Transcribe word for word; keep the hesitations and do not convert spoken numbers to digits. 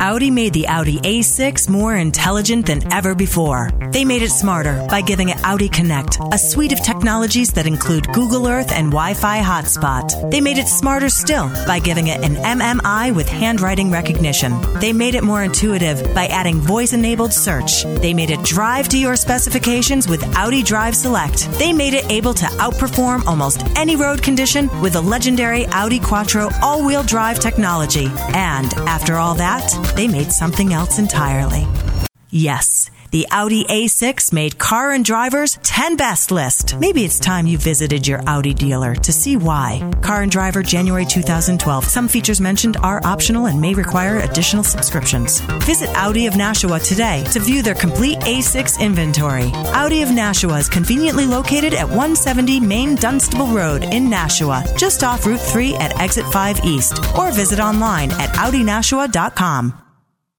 Audi made the Audi A six more intelligent than ever before. They made it smarter by giving it Audi Connect, a suite of technologies that include Google Earth and Wi-Fi hotspot. They made it smarter still by giving it an M M I with handwriting recognition. They made it more intuitive by adding voice-enabled search. They made it drive to your specifications with Audi Drive Select. They made it able to outperform almost any road condition with the legendary Audi Quattro all-wheel drive technology. And after all that, they made something else entirely. Yes, the Audi A six made Car and Driver's ten Best list. Maybe it's time you visited your Audi dealer to see why. Car and Driver, January two thousand twelve. Some features mentioned are optional and may require additional subscriptions. Visit Audi of Nashua today to view their complete A six inventory. Audi of Nashua is conveniently located at one seventy Main Dunstable Road in Nashua, just off Route three at Exit five East, or visit online at Audi Nashua dot com.